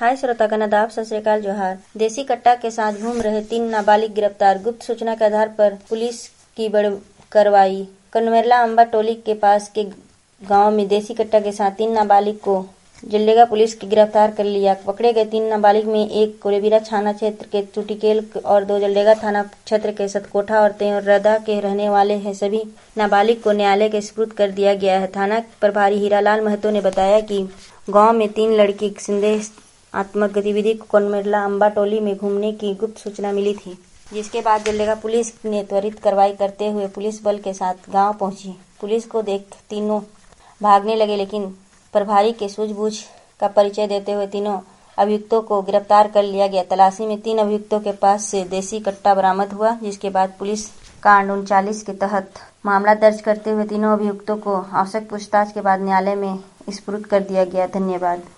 हाय श्रोतागण, आदाब, सत श्री अकाल, जोहार। देसी कट्टा के साथ घूम रहे 3 नाबालिग गिरफ्तार। गुप्त सूचना के आधार पर पुलिस की बड़ी कार्रवाई। कनमेरला अंबा टोली के पास के गांव में देसी कट्टा के साथ 3 नाबालिग को जलडेगा पुलिस की गिरफ्तार कर लिया। पकड़े गए 3 नाबालिग में एक कोलेबिरा थाना क्षेत्र के चुटिकेल और 2 जलडेगा थाना क्षेत्र के सतकोठा और तेरदा के रहने वाले हैं। सभी नाबालिग को न्यायालय के सुपुर्द कर दिया गया है। थाना प्रभारी हीरालाल महतो ने बताया कि गांव में 3 लड़की संदेहात्मक गतिविधि को कनमेरला अंबा टोली में घूमने की गुप्त सूचना मिली थी, जिसके बाद जलडेगा पुलिस ने त्वरित कार्रवाई करते हुए पुलिस बल के साथ गांव पहुंची। पुलिस को देख तीनों भागने लगे, लेकिन प्रभारी के सूझबूझ का परिचय देते हुए तीनों अभियुक्तों को गिरफ्तार कर लिया गया। तलाशी में 3 अभियुक्तों के पास से देसी कट्टा बरामद हुआ, जिसके बाद पुलिस कांड 39 के तहत मामला दर्ज करते हुए तीनों अभियुक्तों को आवश्यक पूछताछ के बाद न्यायालय में सुपुर्द कर दिया गया। धन्यवाद।